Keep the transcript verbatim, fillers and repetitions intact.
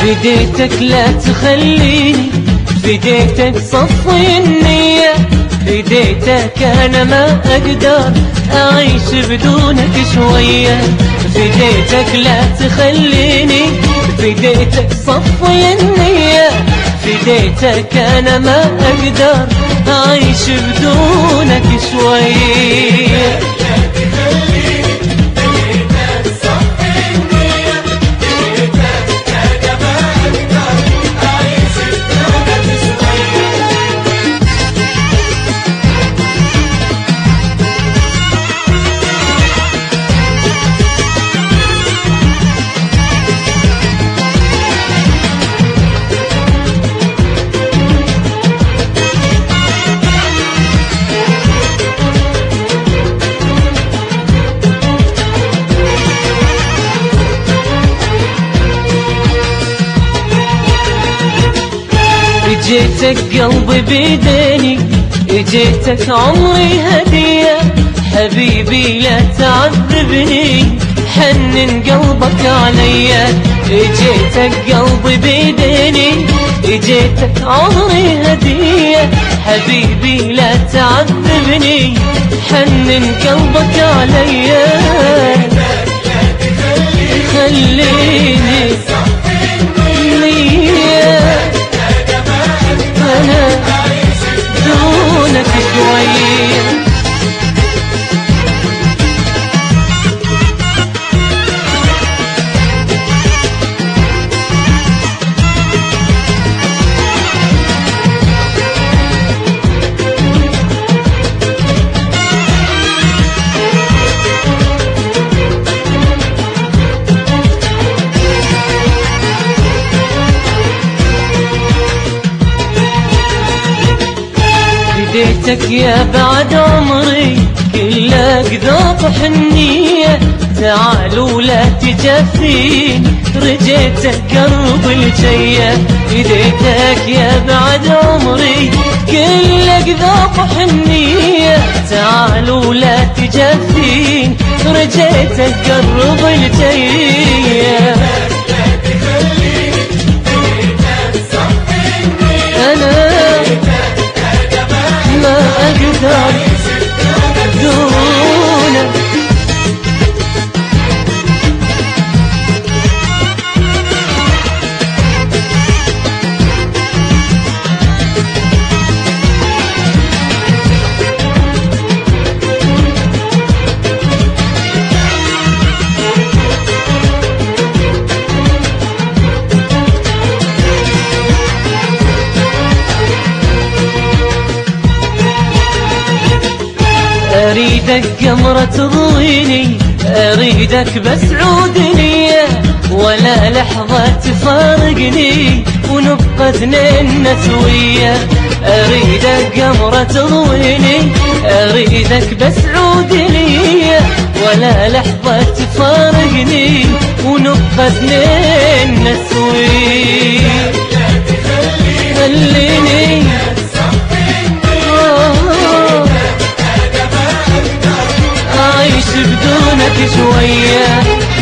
فديتك لا تخليني، فديتك صفي النية، فديتك أنا ما أقدر أعيش بدونك شوية. فديتك لا تخليني، فديتك صفي النية، فديتك أنا ما أقدر أعيش بدونك شوية. جيتك قلبي بيديني، جيتك عمري هدية، حبيبي لا تعذبني، حنن قلبك عليا. جيتك قلبي بيديني، جيتك عمري هدية، حبيبي لا تعذبني، حنن قلبك عليا. خليني أنا دونك شوية. فديتك يا بعد عمري كلك ذوق حنية، تعال ولا تجفين، رجيتك قرب الجية. فديتك يا بعد عمري كلك ذوق حنية، تعال ولا تجفين، رجيتك قرب الجية. أنا ما أقدر دونك. أريدك قمرة تضويني، أريدك بس عودني، ولا لحظة تفارقني، ونبقى اثنين سوية. أريدك قمرة تضويني، أريدك بس عودني، ولا لحظة تفارقني، ونبقى اثنين سوية. خليني أعيش بدونك شوية.